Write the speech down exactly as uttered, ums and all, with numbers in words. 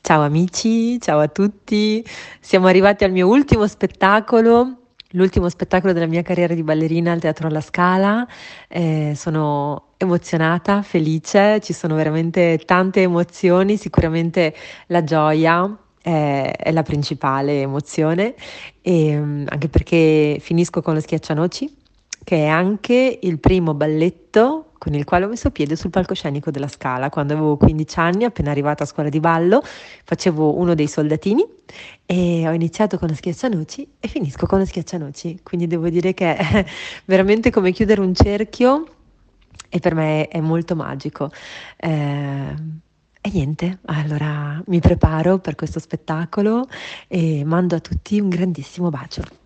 Ciao amici, ciao a tutti. Siamo arrivati al mio ultimo spettacolo, l'ultimo spettacolo della mia carriera di ballerina al Teatro alla Scala. Eh, sono emozionata, felice, ci sono veramente tante emozioni, sicuramente la gioia è, è la principale emozione, e, mm, anche perché finisco con lo Schiaccianoci, che è anche il primo balletto con il quale ho messo piede sul palcoscenico della Scala. Quando avevo quindici anni, appena arrivata a scuola di ballo, facevo uno dei soldatini e ho iniziato con lo Schiaccianoci e finisco con lo Schiaccianoci. Quindi devo dire che è veramente come chiudere un cerchio e per me è molto magico. Eh, e niente, allora mi preparo per questo spettacolo e mando a tutti un grandissimo bacio.